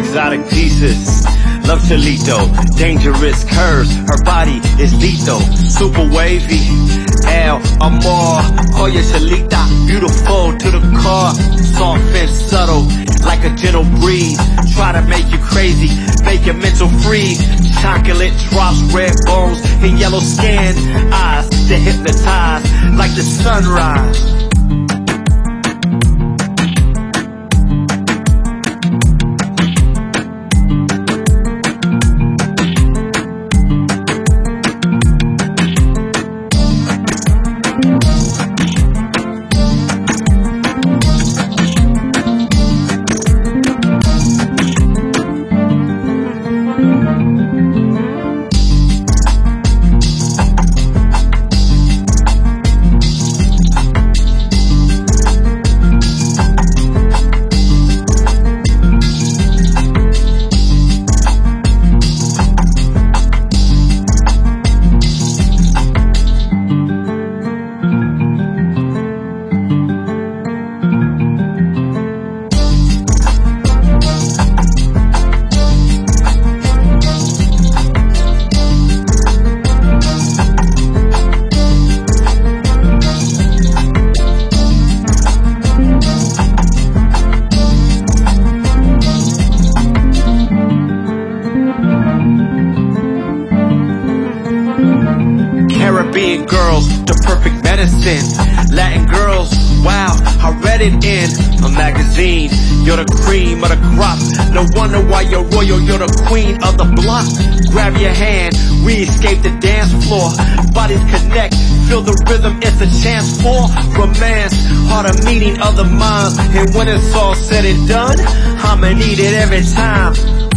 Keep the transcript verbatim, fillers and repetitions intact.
exotic pieces. Love Cholito, dangerous curves, her body is lethal. Super wavy, El Amor, Oye Cholita, beautiful to the core. Soft and subtle, like a gentle breeze. Try to make you crazy, make your mental freeze. Chocolate drops, red bones and yellow skin. Eyes that hypnotize like the sunrise. Caribbean girls, the perfect medicine. Latin girls, wow, I read it in a magazine. You're the cream of the crop, no wonder why you're royal, you're the queen of the block. Grab your hand, we escape the dance floor. Bodies connect, feel the rhythm, it's a chance for romance. Heart a meeting of the minds, and when it's all said and done, I'ma need it every time.